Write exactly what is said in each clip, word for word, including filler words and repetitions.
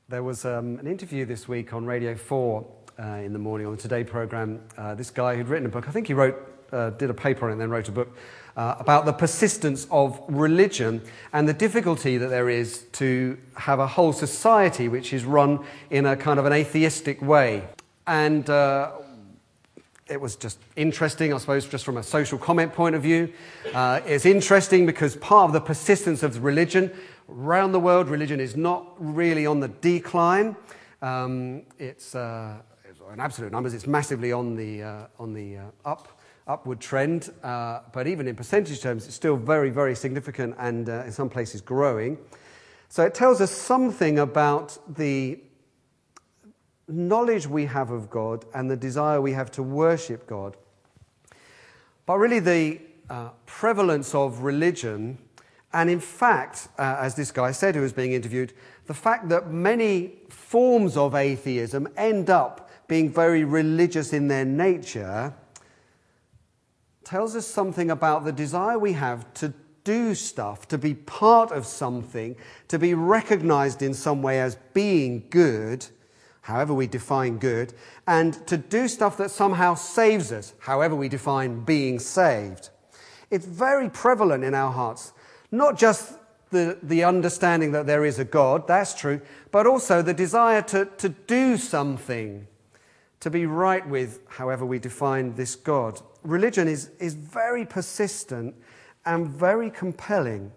There was um, an interview this week on Radio four uh, in the morning on the Today programme. Uh, this guy who'd written a book, I think he wrote, uh, did a paper on it and then wrote a book uh, about the persistence of religion and the difficulty that there is to have a whole society which is run in a kind of an atheistic way. And uh, it was just interesting, I suppose, just from a social comment point of view. Uh, it's interesting because part of the persistence of religion around the world, religion is not really on the decline. Um, it's, uh, in absolute numbers, it's massively on the uh, on the uh, up upward trend. Uh, but even in percentage terms, it's still very, very significant and uh, in some places growing. So it tells us something about the knowledge we have of God and the desire we have to worship God. But really the uh, prevalence of religion, and in fact, uh, as this guy said who was being interviewed, the fact that many forms of atheism end up being very religious in their nature tells us something about the desire we have to do stuff, to be part of something, to be recognized in some way as being good, however we define good, and to do stuff that somehow saves us, however we define being saved. It's very prevalent in our hearts. Not just the, the understanding that there is a God, that's true, but also the desire to, to do something, to be right with however we define this God. Religion is, is very persistent and very compelling.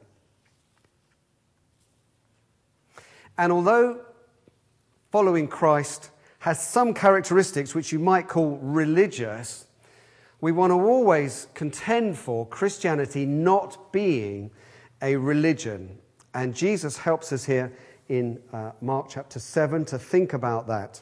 And although following Christ has some characteristics which you might call religious, we want to always contend for Christianity not being a religion. And Jesus helps us here in uh, Mark chapter seven to think about that.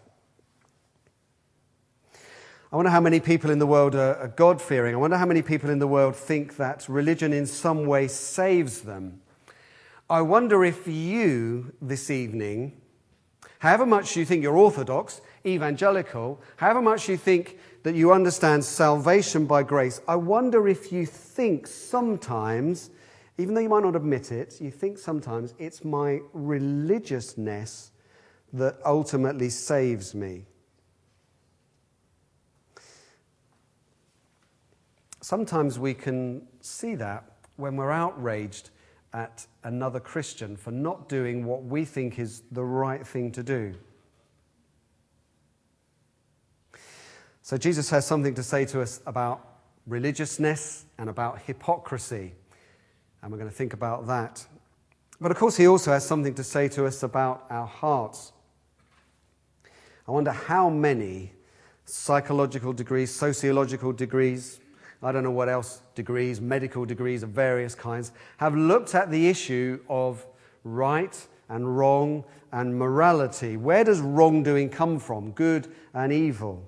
I wonder how many people in the world are, are God-fearing. I wonder how many people in the world think that religion in some way saves them. I wonder if you, this evening, however much you think you're orthodox, evangelical, however much you think that you understand salvation by grace, I wonder if you think sometimes, even though you might not admit it, you think sometimes it's my religiousness that ultimately saves me. Sometimes we can see that when we're outraged at another Christian for not doing what we think is the right thing to do. So Jesus has something to say to us about religiousness and about hypocrisy. And we're going to think about that. But of course, he also has something to say to us about our hearts. I wonder how many psychological degrees, sociological degrees, I don't know what else degrees, medical degrees of various kinds, have looked at the issue of right and wrong and morality. Where does wrongdoing come from, good and evil?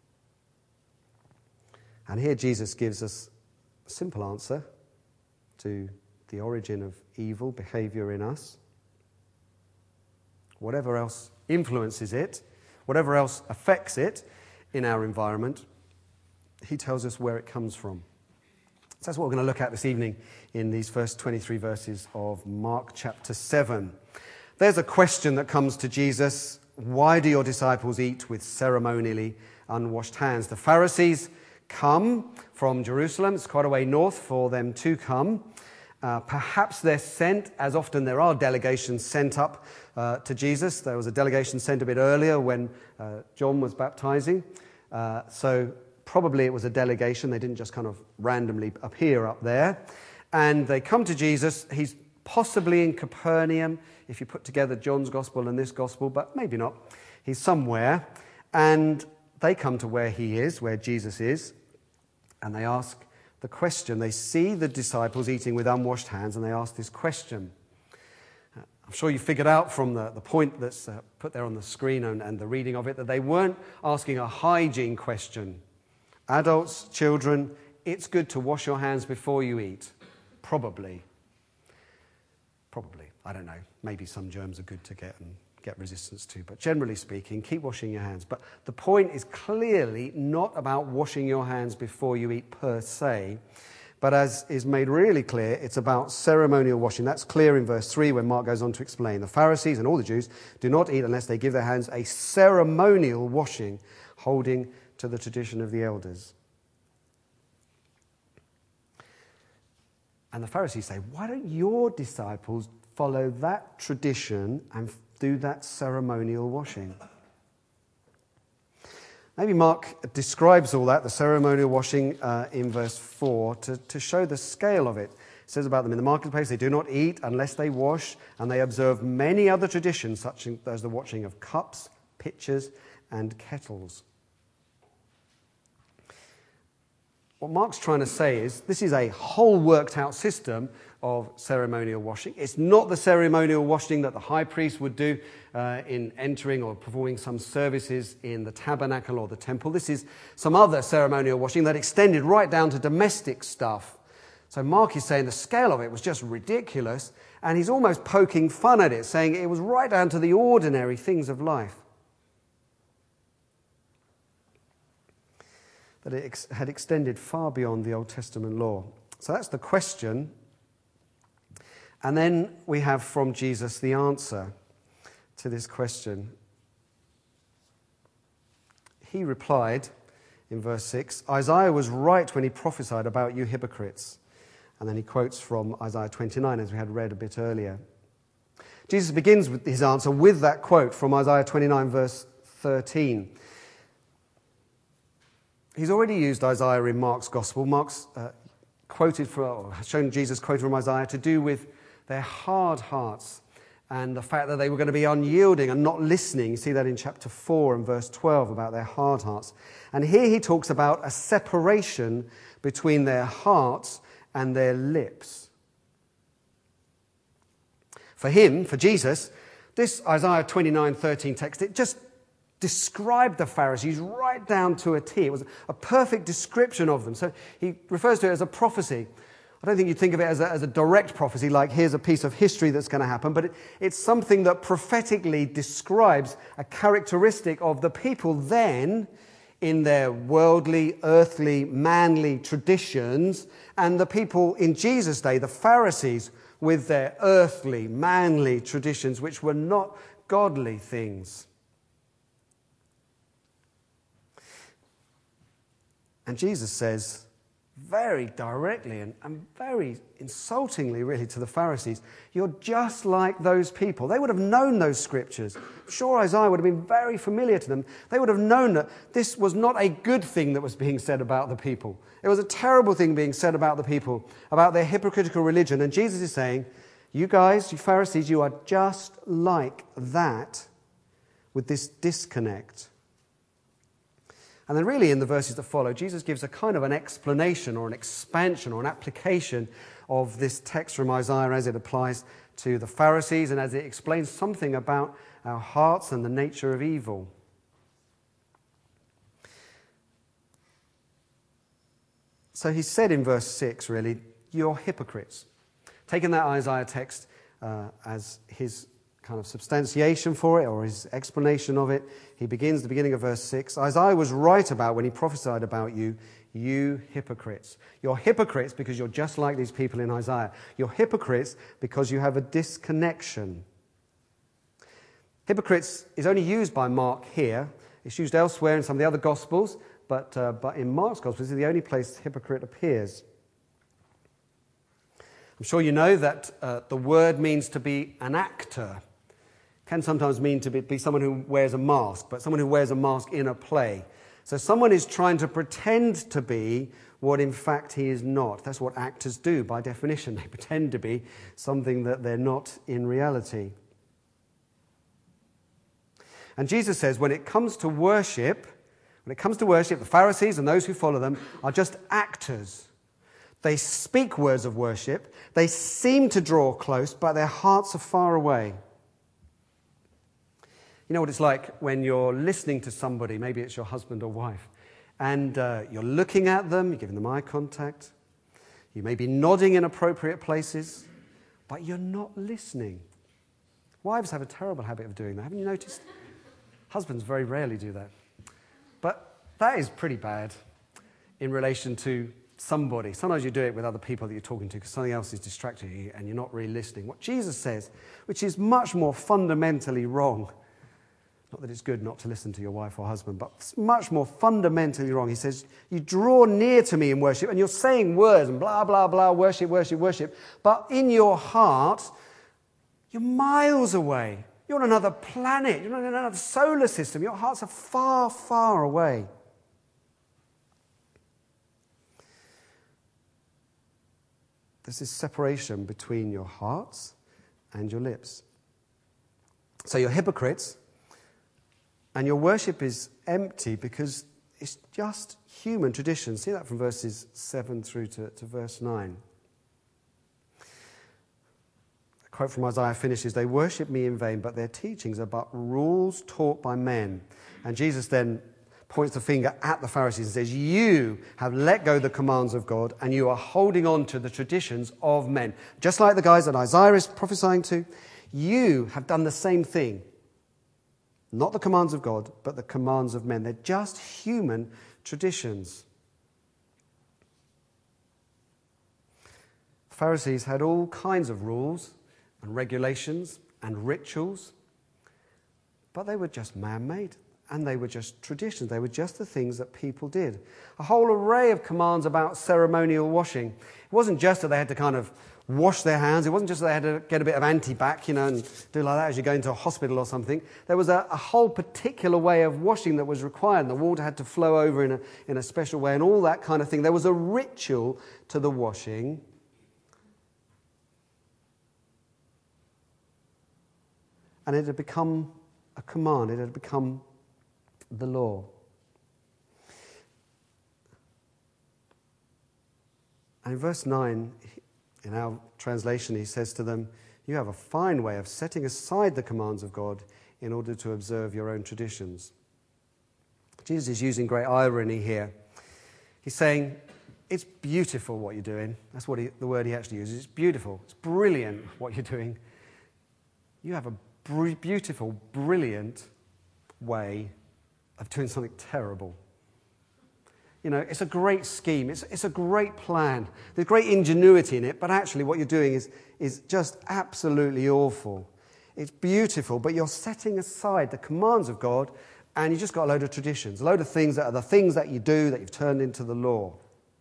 And here Jesus gives us a simple answer to the origin of evil behavior in us. Whatever else influences it, whatever else affects it in our environment, he tells us where it comes from. So that's what we're going to look at this evening in these first twenty-three verses of Mark chapter seven. There's a question that comes to Jesus. Why do your disciples eat with ceremonially unwashed hands? The Pharisees come from Jerusalem. It's quite a way north for them to come. Uh, perhaps they're sent, as often there are delegations sent up uh, to Jesus. There was a delegation sent a bit earlier when uh, John was baptizing. Uh, so probably it was a delegation. They didn't just kind of randomly appear up there. And they come to Jesus. He's possibly in Capernaum, if you put together John's gospel and this gospel, but maybe not. He's somewhere. And they come to where he is, where Jesus is, and they ask the question. They see the disciples eating with unwashed hands, and they ask this question. Uh, I'm sure you figured out from the, the point that's uh, put there on the screen and, and the reading of it that they weren't asking a hygiene question. Adults, children, it's good to wash your hands before you eat. Probably. Probably. I don't know. Maybe some germs are good to get and get resistance to. But generally speaking, keep washing your hands. But the point is clearly not about washing your hands before you eat per se, But as is made really clear, it's about ceremonial washing. That's clear in verse three when Mark goes on to explain. The Pharisees and all the Jews do not eat unless they give their hands a ceremonial washing, holding to the tradition of the elders. And the Pharisees say, why don't your disciples follow that tradition and do that ceremonial washing? Maybe Mark describes all that, the ceremonial washing, uh, in verse four to, to show the scale of it. It says about them, in the marketplace they do not eat unless they wash, and they observe many other traditions, such as the washing of cups, pitchers, and kettles. What Mark's trying to say is this is a whole worked out system of ceremonial washing. It's not the ceremonial washing that the high priest would do uh, in entering or performing some services in the tabernacle or the temple. This is some other ceremonial washing that extended right down to domestic stuff. So Mark is saying the scale of it was just ridiculous, and he's almost poking fun at it, saying it was right down to the ordinary things of life. That it ex- had extended far beyond the Old Testament law. So that's the question. And then we have from Jesus the answer to this question. He replied in verse six, Isaiah was right when he prophesied about you hypocrites. And then he quotes from Isaiah twenty-nine, as we had read a bit earlier. Jesus begins with his answer with that quote from Isaiah twenty-nine, verse thirteen. He's already used Isaiah in Mark's Gospel. Mark's uh, quoted from, or shown Jesus quoted from Isaiah to do with their hard hearts and the fact that they were going to be unyielding and not listening. You see that in chapter four and verse twelve about their hard hearts. And here he talks about a separation between their hearts and their lips. For him, for Jesus, this Isaiah twenty-nine thirteen text, it just described the Pharisees right down to a T. It was a perfect description of them. So he refers to it as a prophecy. I don't think you'd think of it as a, as a direct prophecy, like here's a piece of history that's going to happen, but it, it's something that prophetically describes a characteristic of the people then in their worldly, earthly, manly traditions, and the people in Jesus' day, the Pharisees, with their earthly, manly traditions, which were not godly things. And Jesus says very directly and, and very insultingly, really, to the Pharisees, you're just like those people. They would have known those scriptures. I'm sure Isaiah would have been very familiar to them. They would have known that this was not a good thing that was being said about the people. It was a terrible thing being said about the people, about their hypocritical religion. And Jesus is saying, you guys, you Pharisees, you are just like that with this disconnect. And then really in the verses that follow, Jesus gives a kind of an explanation or an expansion or an application of this text from Isaiah as it applies to the Pharisees and as it explains something about our hearts and the nature of evil. So he said in verse six, really, you're hypocrites. Taking that Isaiah text uh, as his kind of substantiation for it or his explanation of it, he begins the beginning of verse six. Isaiah was right about when he prophesied about you, you hypocrites. You're hypocrites because you're just like these people in Isaiah. You're hypocrites because you have a disconnection. Hypocrites is only used by Mark here. It's used elsewhere in some of the other Gospels, but, uh, but in Mark's Gospel, this is the only place hypocrite appears. I'm sure you know that uh, the word means to be an actor. Can sometimes mean to be, be someone who wears a mask, but someone who wears a mask in a play. So someone is trying to pretend to be what in fact he is not. That's what actors do by definition. They pretend to be something that they're not in reality. And Jesus says when it comes to worship, when it comes to worship, the Pharisees and those who follow them are just actors. They speak words of worship. They seem to draw close, but their hearts are far away. You know what it's like when you're listening to somebody, maybe it's your husband or wife, and uh, you're looking at them, you're giving them eye contact, you may be nodding in appropriate places, but you're not listening. Wives have a terrible habit of doing that, haven't you noticed? Husbands very rarely do that. But that is pretty bad in relation to somebody. Sometimes you do it with other people that you're talking to because something else is distracting you and you're not really listening. What Jesus says, which is much more fundamentally wrong, not that it's good not to listen to your wife or husband, but it's much more fundamentally wrong. He says, you draw near to me in worship, and you're saying words and blah, blah, blah, worship, worship, worship, but in your heart, you're miles away. You're on another planet. You're on another solar system. Your hearts are far, far away. There's this separation between your hearts and your lips. So you're hypocrites, and your worship is empty because it's just human tradition. See that from verses seven through to, to verse nine. A quote from Isaiah finishes, they worship me in vain, but their teachings are but rules taught by men. And Jesus then points the finger at the Pharisees and says, you have let go the commands of God and you are holding on to the traditions of men. Just like the guys that Isaiah is prophesying to, you have done the same thing. Not the commands of God, but the commands of men. They're just human traditions. The Pharisees had all kinds of rules and regulations and rituals, but they were just man-made. And they were just traditions. They were just the things that people did. A whole array of commands about ceremonial washing. It wasn't just that they had to kind of wash their hands. It wasn't just that they had to get a bit of antibac, you know, and do like that as you go into a hospital or something. There was a, a whole particular way of washing that was required. And the water had to flow over in a, in a special way and all that kind of thing. There was a ritual to the washing. And it had become a command. It had become the law. And in verse nine, in our translation, he says to them, you have a fine way of setting aside the commands of God in order to observe your own traditions. Jesus is using great irony here. He's saying, it's beautiful what you're doing. That's what he, the word he actually uses. It's beautiful. It's brilliant what you're doing. You have a br- beautiful, brilliant way of doing something terrible. You know, it's a great scheme. It's, it's a great plan. There's great ingenuity in it, but actually what you're doing is, is just absolutely awful. It's beautiful, but you're setting aside the commands of God and you've just got a load of traditions, a load of things that are the things that you do that you've turned into the law.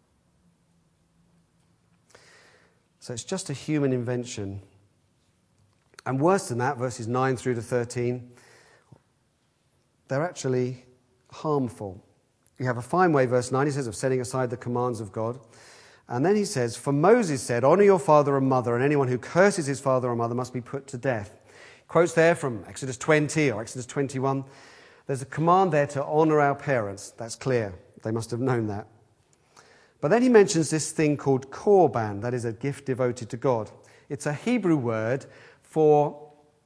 So it's just a human invention. And worse than that, verses nine through to thirteen, they're actually harmful. You have a fine way, verse nine, he says, of setting aside the commands of God. And then he says, for Moses said, honour your father and mother, and anyone who curses his father or mother must be put to death. Quotes there from Exodus twenty or Exodus twenty-one. There's a command there to honour our parents. That's clear. They must have known that. But then he mentions this thing called korban, that is a gift devoted to God. It's a Hebrew word for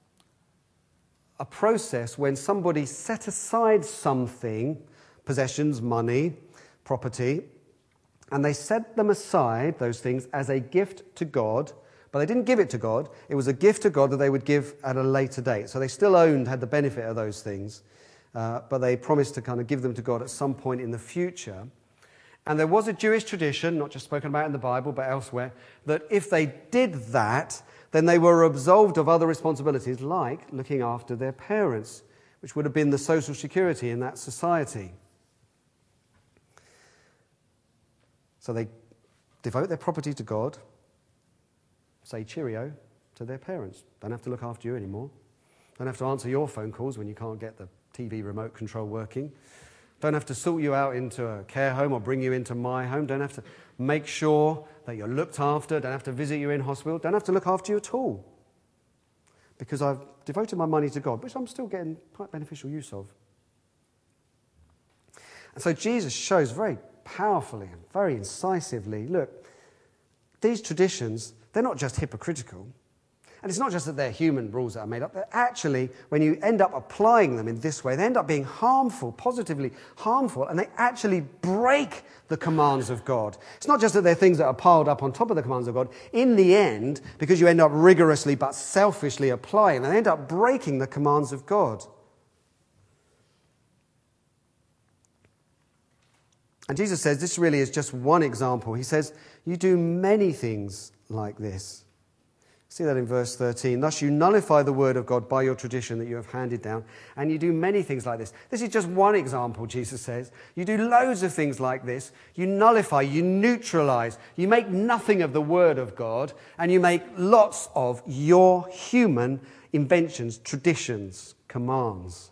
a process when somebody set aside something, possessions, money, property, and they set them aside, those things, as a gift to God, but they didn't give it to God. It was a gift to God that they would give at a later date. So they still owned, had the benefit of those things, uh, but they promised to kind of give them to God at some point in the future. And there was a Jewish tradition, not just spoken about in the Bible, but elsewhere, that if they did that, then they were absolved of other responsibilities, like looking after their parents, which would have been the social security in that society. So they devote their property to God, say cheerio to their parents. Don't have to look after you anymore. Don't have to answer your phone calls when you can't get the T V remote control working. Don't have to sort you out into a care home or bring you into my home. Don't have to make sure that you're looked after. Don't have to visit you in hospital. Don't have to look after you at all. Because I've devoted my money to God, which I'm still getting quite beneficial use of. And so Jesus shows very powerfully and very incisively, look, these traditions, they're not just hypocritical. And it's not just that they're human rules that are made up. They're actually, when you end up applying them in this way, they end up being harmful, positively harmful, and they actually break the commands of God. It's not just that they're things that are piled up on top of the commands of God. In the end, because you end up rigorously but selfishly applying, they end up breaking the commands of God. And Jesus says this really is just one example. He says, you do many things like this. See that in verse thirteen. Thus you nullify the word of God by your tradition that you have handed down, and you do many things like this. This is just one example, Jesus says. You do loads of things like this. You nullify, you neutralize, you make nothing of the word of God, and you make lots of your human inventions, traditions, commands.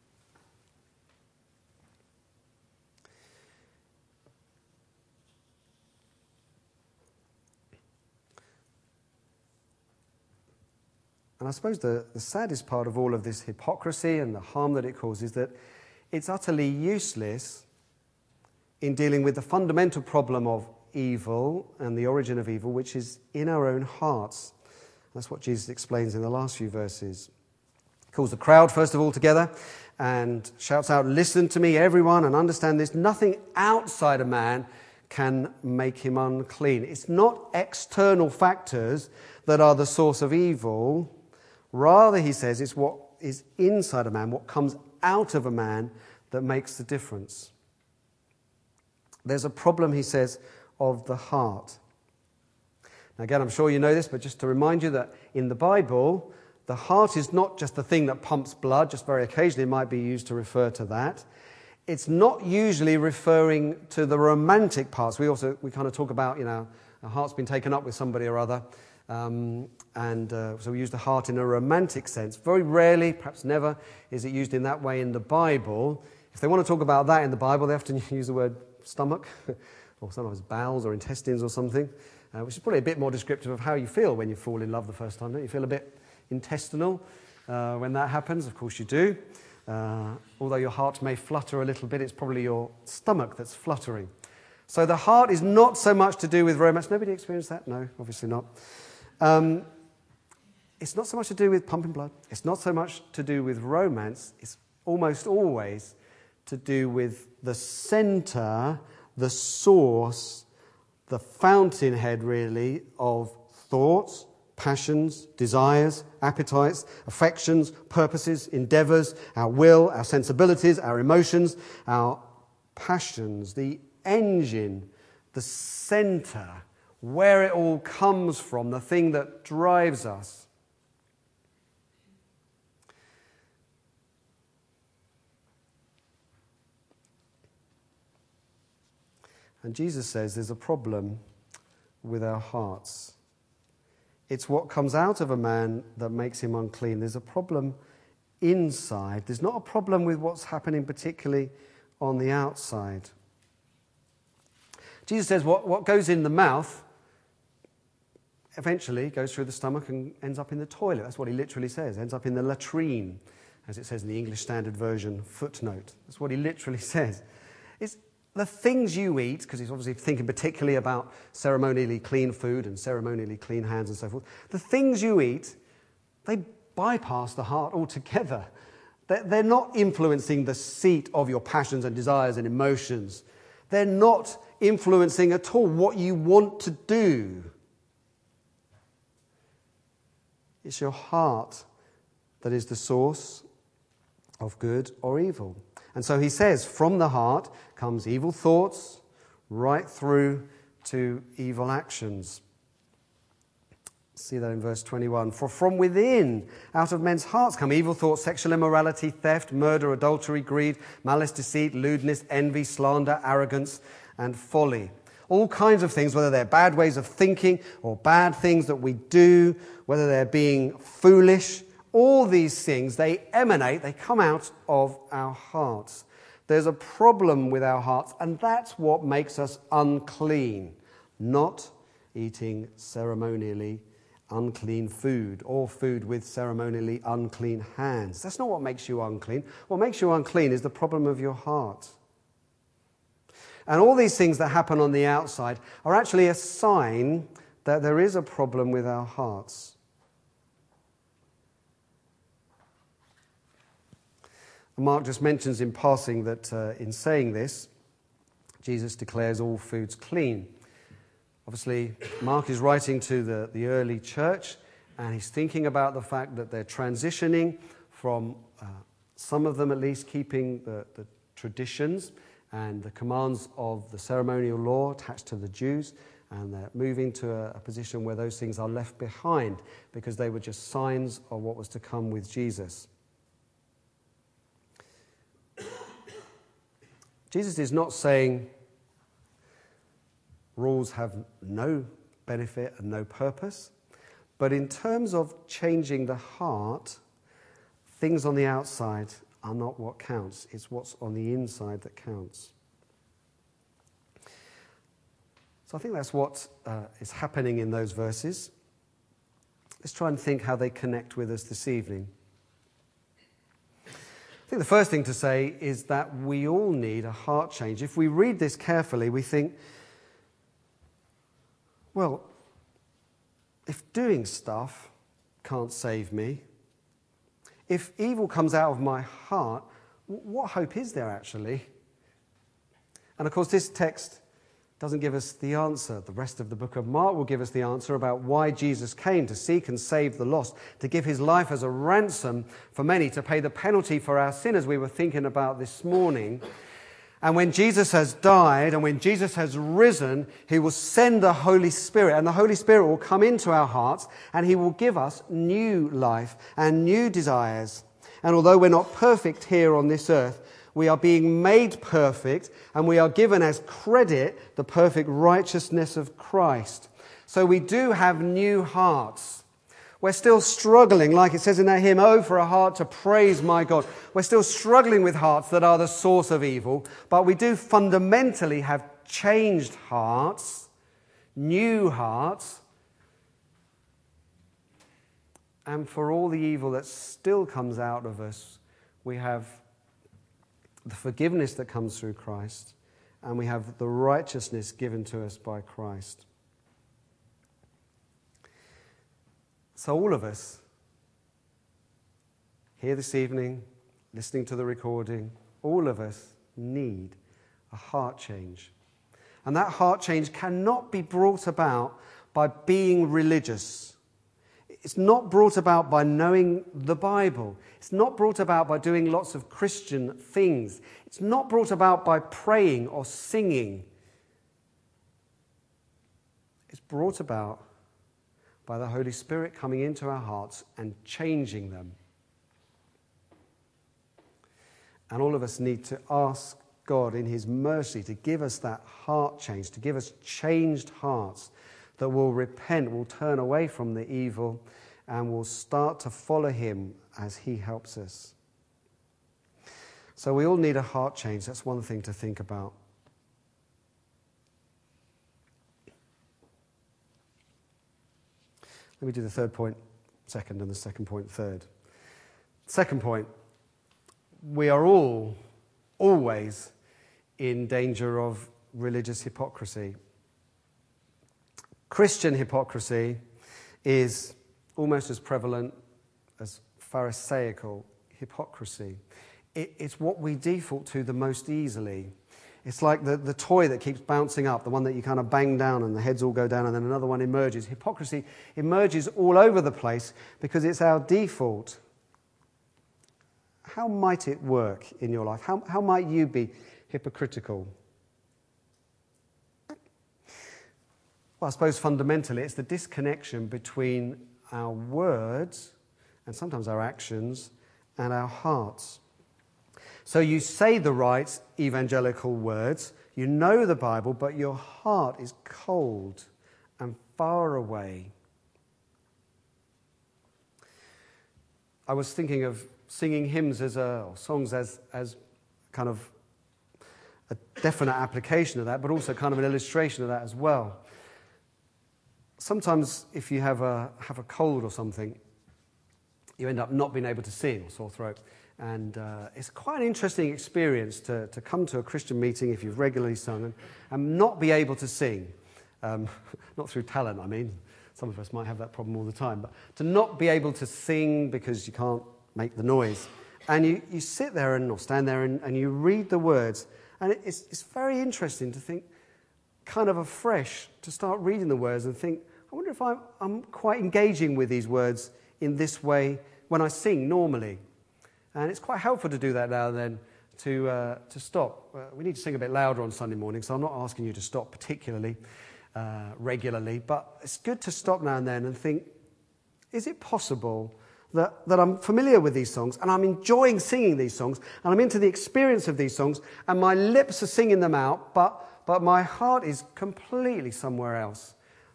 And I suppose the, the saddest part of all of this hypocrisy and the harm that it causes is that it's utterly useless in dealing with the fundamental problem of evil and the origin of evil, which is in our own hearts. That's what Jesus explains in the last few verses. He calls the crowd first of all together and shouts out, listen to me, everyone, and understand this. Nothing outside a man can make him unclean. It's not external factors that are the source of evil. Rather, he says, it's what is inside a man, what comes out of a man that makes the difference. There's a problem, he says, of the heart. Now, again, I'm sure you know this, but just to remind you that in the Bible, the heart is not just the thing that pumps blood, just very occasionally it might be used to refer to that. It's not usually referring to the romantic parts. We also, we kind of talk about, you know, a heart's been taken up with somebody or other. Um, and uh, so we use the heart in a romantic sense. Very rarely, perhaps never, is it used in that way in the Bible. If they want to talk about that in the Bible, they often use the word stomach, or sometimes bowels or intestines or something, uh, which is probably a bit more descriptive of how you feel when you fall in love the first time. Don't you feel a bit intestinal uh, when that happens? Of course you do. Uh, although your heart may flutter a little bit, it's probably your stomach that's fluttering. So the heart is not so much to do with romance. Nobody experienced that? No, obviously not. Um, it's not so much to do with pumping blood. It's not so much to do with romance. It's almost always to do with the center, the source, the fountainhead, really, of thoughts, passions, desires, appetites, affections, purposes, endeavors, our will, our sensibilities, our emotions, our passions, the engine, the center, where it all comes from, the thing that drives us. And Jesus says there's a problem with our hearts. It's what comes out of a man that makes him unclean. There's a problem inside. There's not a problem with what's happening particularly on the outside. Jesus says what, what goes in the mouth eventually goes through the stomach and ends up in the toilet. That's what he literally says. Ends up in the latrine, as it says in the English Standard Version footnote. That's what he literally says. It's the things you eat, because he's obviously thinking particularly about ceremonially clean food and ceremonially clean hands and so forth. The things you eat, they bypass the heart altogether. They're, they're not influencing the seat of your passions and desires and emotions. They're not influencing at all what you want to do. It's your heart that is the source of good or evil. And so he says, from the heart comes evil thoughts right through to evil actions. See that in verse twenty-one. For from within, out of men's hearts come evil thoughts, sexual immorality, theft, murder, adultery, greed, malice, deceit, lewdness, envy, slander, arrogance, and folly. All kinds of things, whether they're bad ways of thinking or bad things that we do, whether they're being foolish, all these things, they emanate, they come out of our hearts. There's a problem with our hearts, and that's what makes us unclean, not eating ceremonially unclean food or food with ceremonially unclean hands. That's not what makes you unclean. What makes you unclean is the problem of your heart. And all these things that happen on the outside are actually a sign that there is a problem with our hearts. Mark just mentions in passing that uh, in saying this, Jesus declares all foods clean. Obviously, Mark is writing to the, the early church, and he's thinking about the fact that they're transitioning from, uh, some of them at least, keeping the, the traditions and the commands of the ceremonial law attached to the Jews, and they're moving to a, a position where those things are left behind because they were just signs of what was to come with Jesus. Jesus is not saying rules have no benefit and no purpose, but in terms of changing the heart, things on the outside are not what counts. It's what's on the inside that counts. So I think that's what uh, is happening in those verses. Let's try and think how they connect with us this evening. I think the first thing to say is that we all need a heart change. If we read this carefully, we think, well, if doing stuff can't save me, if evil comes out of my heart, what hope is there actually? And of course, this text doesn't give us the answer. The rest of the book of Mark will give us the answer about why Jesus came to seek and save the lost, to give his life as a ransom for many, to pay the penalty for our sin, as we were thinking about this morning. And when Jesus has died and when Jesus has risen, he will send the Holy Spirit, and the Holy Spirit will come into our hearts and he will give us new life and new desires. And although we're not perfect here on this earth, we are being made perfect, and we are given as credit the perfect righteousness of Christ. So we do have new hearts. We're still struggling, like it says in that hymn, "Oh, for a heart to praise my God." We're still struggling with hearts that are the source of evil, but we do fundamentally have changed hearts, new hearts. And for all the evil that still comes out of us, we have the forgiveness that comes through Christ, and we have the righteousness given to us by Christ. So all of us here this evening, listening to the recording, all of us need a heart change. And that heart change cannot be brought about by being religious. It's not brought about by knowing the Bible. It's not brought about by doing lots of Christian things. It's not brought about by praying or singing. It's brought about by the Holy Spirit coming into our hearts and changing them. And all of us need to ask God in his mercy to give us that heart change, to give us changed hearts that will repent, will turn away from the evil, and will start to follow him as he helps us. So we all need a heart change. That's one thing to think about. Let me do the third point second and the second point third. Second point, we are all, always in danger of religious hypocrisy. Christian hypocrisy is almost as prevalent as Pharisaical hypocrisy. It, it's what we default to the most easily. It's like the, the toy that keeps bouncing up, the one that you kind of bang down and the heads all go down and then another one emerges. Hypocrisy emerges all over the place because it's our default. How might it work in your life? How, how might you be hypocritical? Well, I suppose fundamentally it's the disconnection between our words and sometimes our actions and our hearts. So you say the right evangelical words, you know the Bible, but your heart is cold and far away. I was thinking of singing hymns as a, or songs as, as kind of a definite application of that, but also kind of an illustration of that as well. Sometimes if you have a have a cold or something, you end up not being able to sing, or sore throat. And uh, it's quite an interesting experience to, to come to a Christian meeting if you've regularly sung and, and not be able to sing. Um, not through talent, I mean. Some of us might have that problem all the time. But to not be able to sing because you can't make the noise. And you, you sit there and or stand there and, and you read the words. And it, it's, it's very interesting to think, kind of afresh, to start reading the words and think, I wonder if I'm, I'm quite engaging with these words in this way when I sing normally. And it's quite helpful to do that now and then, to, uh, to stop. Uh, we need to sing a bit louder on Sunday morning, so I'm not asking you to stop particularly uh, regularly, but it's good to stop now and then and think, is it possible that, that I'm familiar with these songs and I'm enjoying singing these songs and I'm into the experience of these songs and my lips are singing them out, but, but my heart is completely somewhere else?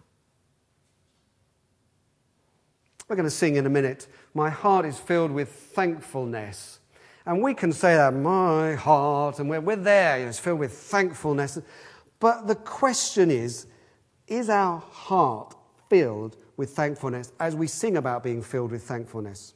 We're going to sing in a minute, "My heart is filled with thankfulness." And we can say that, my heart, and we're, we're there, you know, it's filled with thankfulness. But the question is, is our heart filled with thankfulness as we sing about being filled with thankfulness?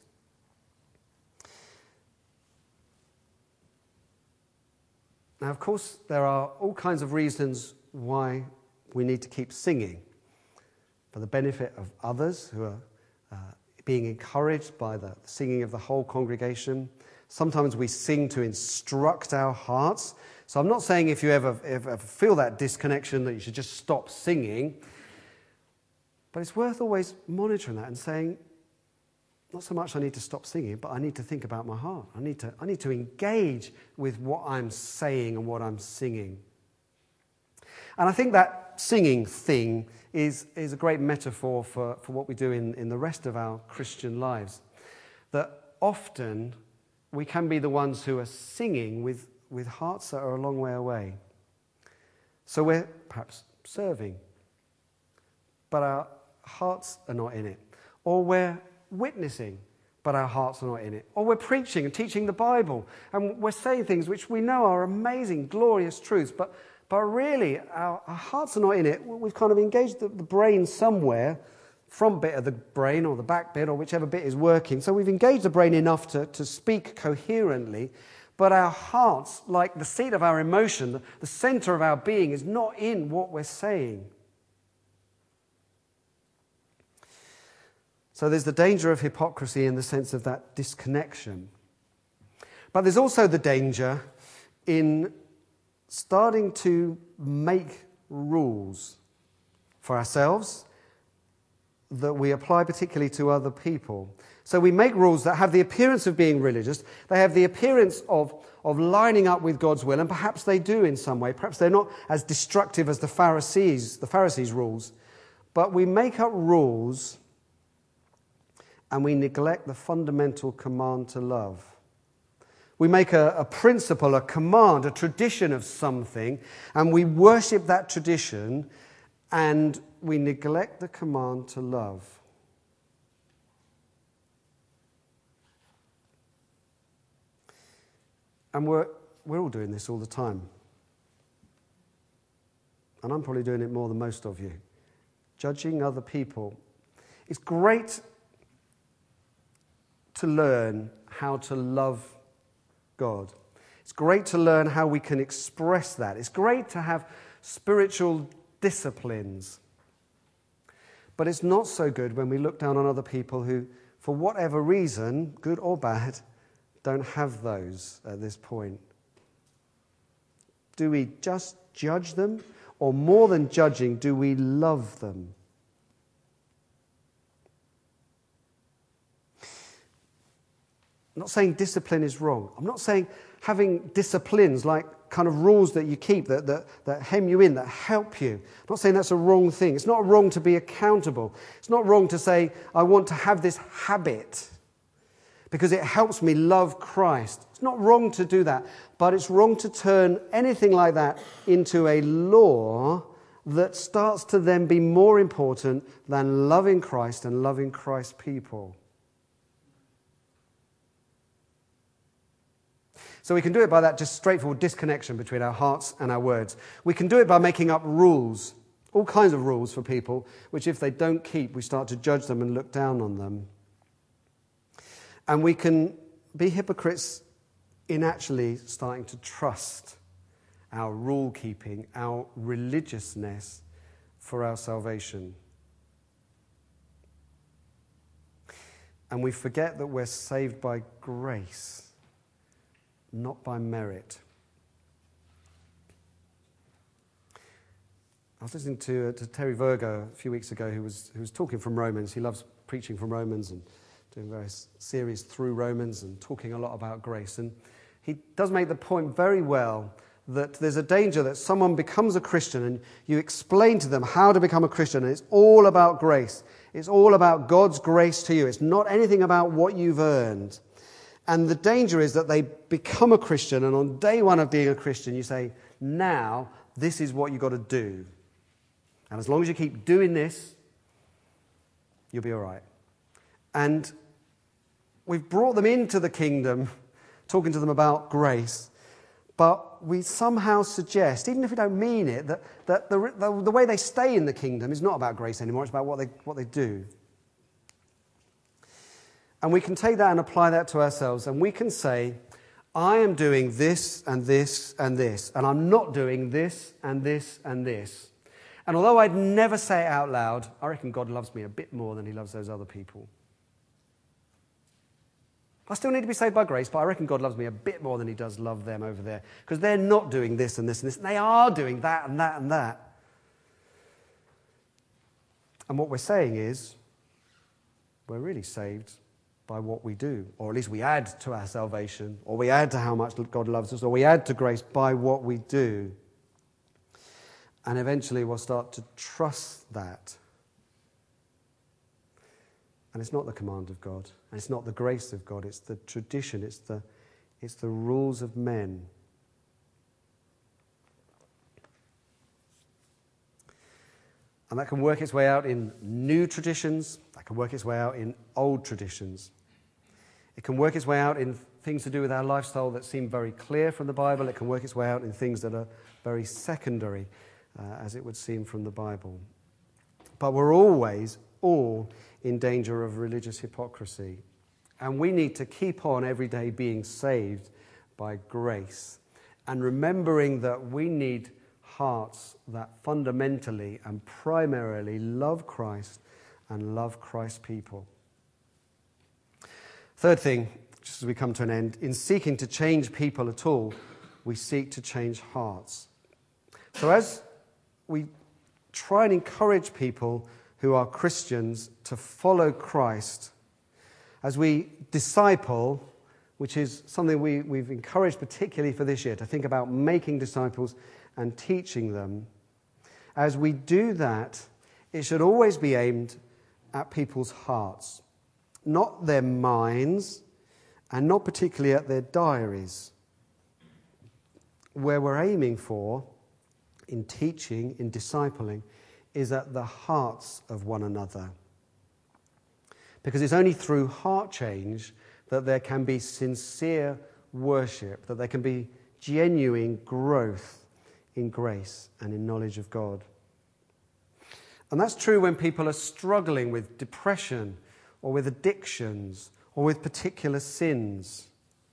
Now, of course, there are all kinds of reasons why we need to keep singing. For the benefit of others who are uh, being encouraged by the singing of the whole congregation. Sometimes we sing to instruct our hearts. So I'm not saying if you ever, ever feel that disconnection that you should just stop singing. But it's worth always monitoring that and saying, not so much I need to stop singing, but I need to think about my heart. I need to, I need to engage with what I'm saying and what I'm singing. And I think that singing thing is, is a great metaphor for, for what we do in, in the rest of our Christian lives. That often we can be the ones who are singing with, with hearts that are a long way away. So we're perhaps serving, but our hearts are not in it. Or we're witnessing, but our hearts are not in it. Or we're preaching and teaching the Bible, and we're saying things which we know are amazing, glorious truths, but, but really our, our hearts are not in it. We've kind of engaged the, the brain somewhere, front bit of the brain or the back bit or whichever bit is working. So we've engaged the brain enough to, to speak coherently, but our hearts, like the seat of our emotion, the, the center of our being, is not in what we're saying. So there's the danger of hypocrisy in the sense of that disconnection. But there's also the danger in starting to make rules for ourselves that we apply particularly to other people. So we make rules that have the appearance of being religious. They have the appearance of, of lining up with God's will, and perhaps they do in some way. Perhaps they're not as destructive as the Pharisees, the Pharisees' rules. But we make up rules and we neglect the fundamental command to love. We make a, a principle, a command, a tradition of something, and we worship that tradition, and we neglect the command to love. And we're, we're all doing this all the time. And I'm probably doing it more than most of you. Judging other people. It's great to learn how to love God. It's great to learn how we can express that. It's great to have spiritual disciplines. But it's not so good when we look down on other people who, for whatever reason, good or bad, don't have those at this point. Do we just judge them? Or more than judging, do we love them? I'm not saying discipline is wrong. I'm not saying having disciplines like kind of rules that you keep, that, that, that hem you in, that help you. I'm not saying that's a wrong thing. It's not wrong to be accountable. It's not wrong to say, I want to have this habit because it helps me love Christ. It's not wrong to do that, but it's wrong to turn anything like that into a law that starts to then be more important than loving Christ and loving Christ's people. So we can do it by that just straightforward disconnection between our hearts and our words. We can do it by making up rules, all kinds of rules for people, which if they don't keep, we start to judge them and look down on them. And we can be hypocrites in actually starting to trust our rule-keeping, our religiousness for our salvation. And we forget that we're saved by grace, not by merit. I was listening to, uh, to Terry Virgo a few weeks ago, who was, who was talking from Romans. He loves preaching from Romans and doing various series through Romans and talking a lot about grace. And he does make the point very well that there's a danger that someone becomes a Christian and you explain to them how to become a Christian, and it's all about grace. It's all about God's grace to you. It's not anything about what you've earned. And the danger is that they become a Christian, and on day one of being a Christian, you say, now, this is what you've got to do. And as long as you keep doing this, you'll be all right. And we've brought them into the kingdom, talking to them about grace, but we somehow suggest, even if we don't mean it, that, that the, the, the way they stay in the kingdom is not about grace anymore, it's about what they, what they do. And we can take that and apply that to ourselves, and we can say, I am doing this and this and this, and I'm not doing this and this and this. And although I'd never say it out loud, I reckon God loves me a bit more than he loves those other people. I still need to be saved by grace, but I reckon God loves me a bit more than he does love them over there, because they're not doing this and this and this, and they are doing that and that and that. And what we're saying is, we're really saved by what we do, or at least we add to our salvation, or we add to how much God loves us, or we add to grace by what we do. And eventually we'll start to trust that. And it's not the command of God, and it's not the grace of God, it's the tradition, it's the, it's the rules of men. And that can work its way out in new traditions, that can work its way out in old traditions. It can work its way out in things to do with our lifestyle that seem very clear from the Bible. It can work its way out in things that are very secondary, uh, as it would seem from the Bible. But we're always all in danger of religious hypocrisy. And we need to keep on every day being saved by grace and remembering that we need hearts that fundamentally and primarily love Christ and love Christ's people. Third thing, just as we come to an end, in seeking to change people at all, we seek to change hearts. So as we try and encourage people who are Christians to follow Christ, as we disciple, which is something we, we've encouraged particularly for this year, to think about making disciples and teaching them, as we do that, it should always be aimed at people's hearts, not their minds, and not particularly at their diaries. Where we're aiming for, in teaching, in discipling, is at the hearts of one another. Because it's only through heart change that there can be sincere worship, that there can be genuine growth in grace and in knowledge of God. And that's true when people are struggling with depression or with addictions or with particular sins.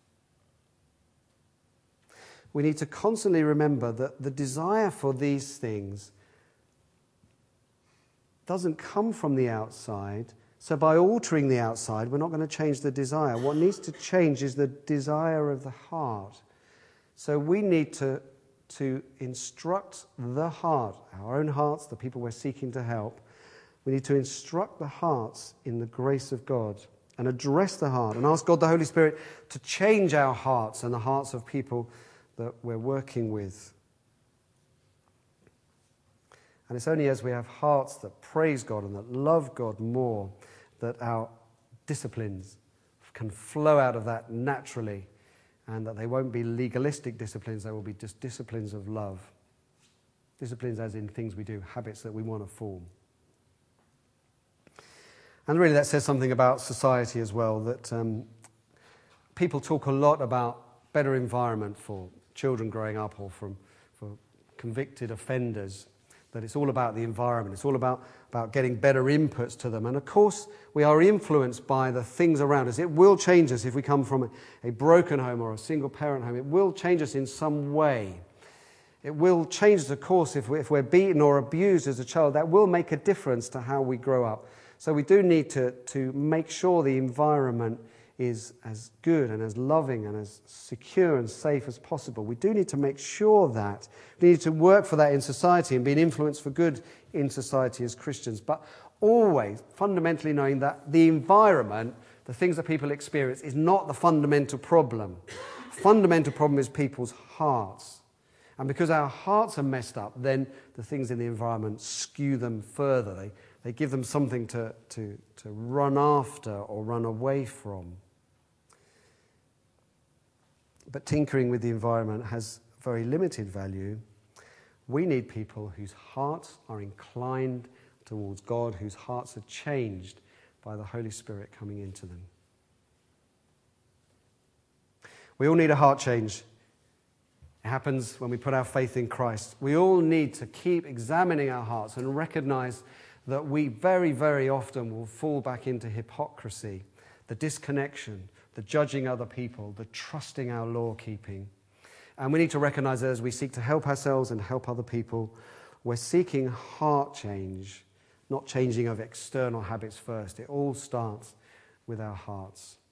We need to constantly remember that the desire for these things doesn't come from the outside. So by altering the outside, we're not going to change the desire. What needs to change is the desire of the heart. So we need to, to instruct the heart, our own hearts, the people we're seeking to help. We need to instruct the hearts in the grace of God and address the heart and ask God the Holy Spirit to change our hearts and the hearts of people that we're working with. And it's only as we have hearts that praise God and that love God more that our disciplines can flow out of that naturally, and that they won't be legalistic disciplines, they will be just disciplines of love. Disciplines as in things we do, habits that we want to form. And really that says something about society as well, that um, people talk a lot about better environment for children growing up or from, for convicted offenders, that it's all about the environment, it's all about, about getting better inputs to them. And of course, we are influenced by the things around us. It will change us if we come from a, a broken home or a single-parent home. It will change us in some way. It will change us, of course, if, we, if we're beaten or abused as a child. That will make a difference to how we grow up. So we do need to, to make sure the environment is as good and as loving and as secure and safe as possible. We do need to make sure that. We need to work for that in society and be an influence for good in society as Christians. But always fundamentally knowing that the environment, the things that people experience, is not the fundamental problem. fundamental problem is people's hearts. And because our hearts are messed up, then the things in the environment skew them further. They, they give them something to, to, to run after or run away from. But tinkering with the environment has very limited value. We need people whose hearts are inclined towards God, whose hearts are changed by the Holy Spirit coming into them. We all need a heart change. It happens when we put our faith in Christ. We all need to keep examining our hearts and recognize that we very, very often will fall back into hypocrisy, the disconnection, the judging other people, the trusting our law-keeping. And we need to recognize that as we seek to help ourselves and help other people, we're seeking heart change, not changing of external habits first. It all starts with our hearts.